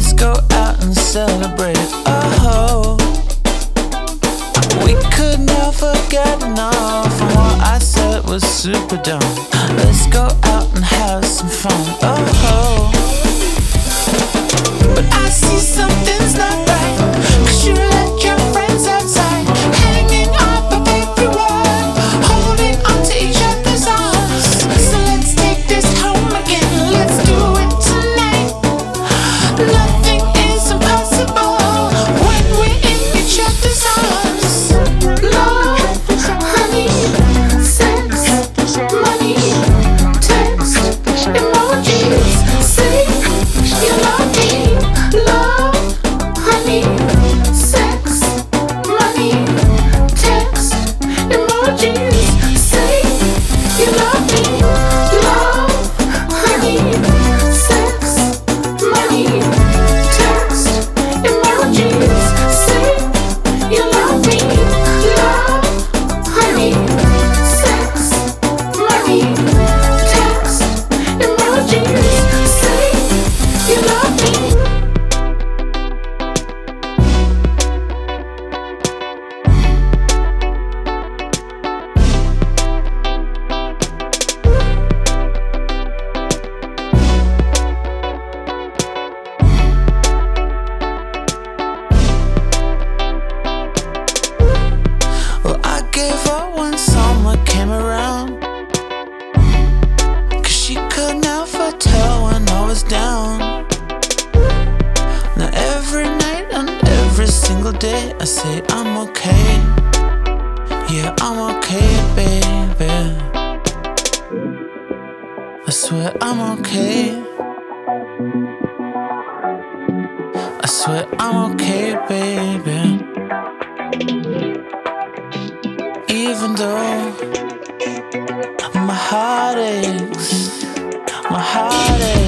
Let's go out and celebrate. Oh, we could never get enough. And what I said was super dumb. Let's go out and have some fun. Oh, but I see something's not right, 'cause you let your friends outside, hanging off of every word, holding on to each other's arms. So let's take this home again. Let's do it tonight. Nothing is impossible when we're in each other's arms. Love, honey, sex, money, text, emojis. Say you love me. Love, honey, sex, money, text, emojis. Say you love me. Love, honey, sex, money, text, emojis. Say you love me. Love, honey, sex, money, text, emojis. Say you love me. Well, I gave up when summer came around, 'cause she could never tell when I was down. Now every night and every single day I say I'm okay. Yeah, I'm okay, baby. I swear I'm okay. I swear I'm okay, baby. Even though my heart aches, my heart aches.